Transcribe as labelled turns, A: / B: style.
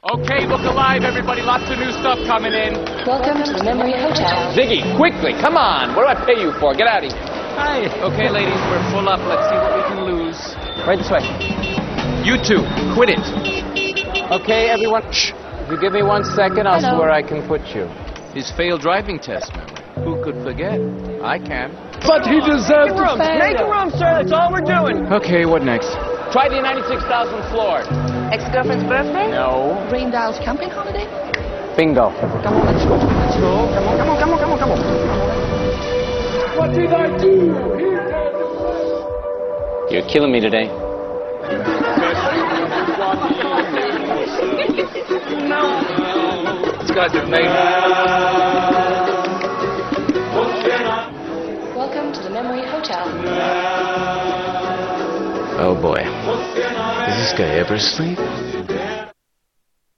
A: Okay, look alive, everybody. Lots of new stuff coming in.
B: Welcome to the Memory Hotel.
C: Ziggy, quickly, come on. What do I pay you for? Get out of here.
A: Hi. Okay, ladies, we're full up. Let's see what we can lose.
C: Right this way.
A: You two, quit it.
C: Okay, everyone. Shh. If you give me 1 second, I'll see where I can put you.
A: His failed driving test, remember? Who could forget? I can.
C: But he deserves to fail.
D: Make a room, sir. That's all we're doing.
A: Okay, what next?
C: Try the 96,000th floor.
B: Ex-girlfriend's birthday?
C: No.
B: Raindale's camping holiday?
C: Bingo.
D: Come on, let's go. Let's go. Come on, come on, come on, come on, come on.
C: What did I do? You're killing me today.
A: This guy's amazing.
B: Welcome to the Memory Hotel.
A: Oh boy. Does this guy ever sleep?